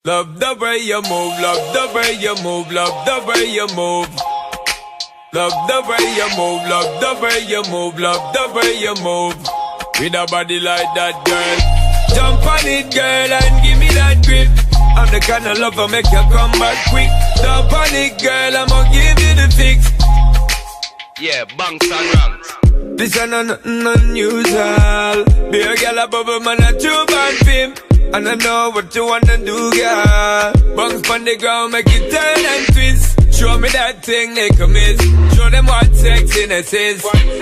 Love the way you move, love the way you move, love the way you move. Love the way you move, love the way you move, love the way you move. With a body like that, girl. Jump on it, girl, and give me that grip. I'm the kind of lover make you come back quick. Jump on it, girl, I'ma give you the fix. Yeah, bunks and ranks. This ain't nothing unusual. Be a girl a bubble man a true bad pimp. And I know what you wanna do, girl. Bounce on the ground, make it turn and twist. Show me that thing they commit. Show them what sexiness is.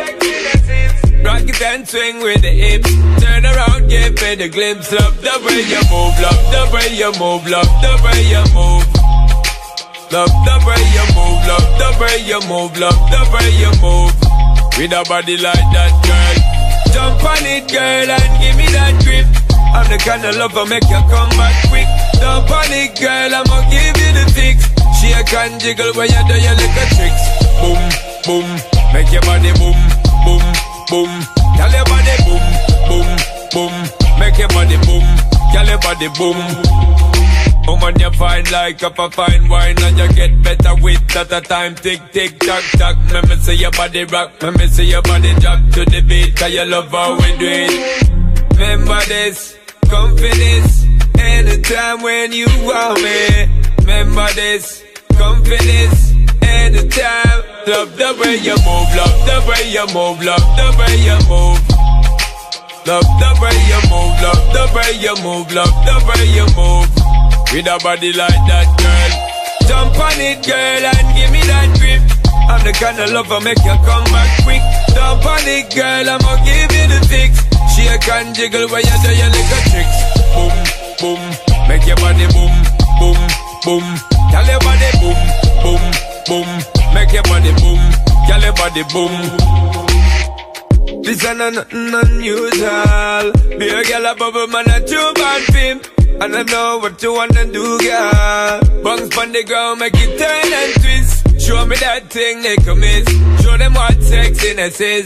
Rock it and swing with the hips. Turn around, give me the glimpse. Love the way you move, love the way you move, love the way you move. Love the way you move, love the way you move, love the way you move. With a body like that, girl. Jump on it, girl, and give me that grip. I'm the kind of lover make you come back quick. Jump on it, girl, I'ma give you the fix. Shake and jiggle when you do your little tricks. Boom, boom, make your body boom, boom, boom. Tell your body boom, boom, boom. Make your body boom, tell your body boom. Woman, you fine like up a fine wine, and you get better with that a time. Tick, tick, tock, tock. Let me see your body rock, let me see your body drop to the beat. Cause you love how we do it. Remember this, come for this. Anytime when you want me. Remember this, come for this. Anytime. Love the way you move, love the way you move, love the way you move. Love the way you move, love the way you move, love the way you move. With a body like that, girl. Jump on it, girl, and give me that grip. I'm the kind of lover make you come back quick. Jump on it, girl, I'ma give you the fix. Shake and jiggle when you do your little tricks. Boom, boom, make your body boom, boom, boom. Tell your body boom, boom, boom. Make your body boom, tell your body boom. This ain't nothing unusual. Be a girl a bubble man a true bad pimp. And I know what you wanna do, girl. Bounce on the ground, make it turn and twist. Show me that thing they commit. Show them what sexiness is.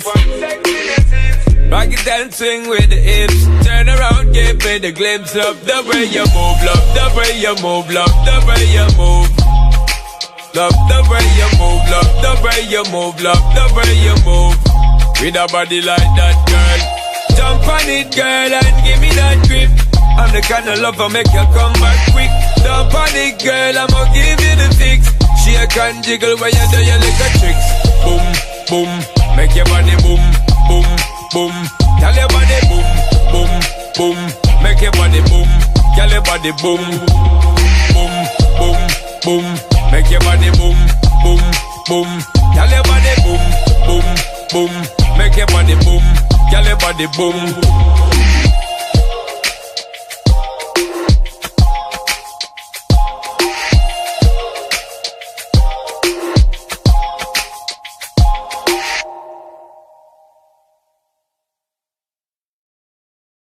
Rock it and swing with the hips. Turn around, give me the glimpse. Love the way you move, love the way you move, love the way you move. Love the way you move, love the way you move, love the way you move. With a body like that, girl. Jump on it, girl, and give me that grip. I'm the kind of lover make you come back quick. Jump on it, girl, I'ma give you the fix. Shake and jiggle when you do your little tricks. Boom, boom, make your body boom, boom, boom. Tell your body boom, boom, boom. Make your body boom, tell your body boom, boom, boom, boom. Make your body boom, boom, boom. Tell your body boom, boom, boom. Make your body boom, tell your body boom.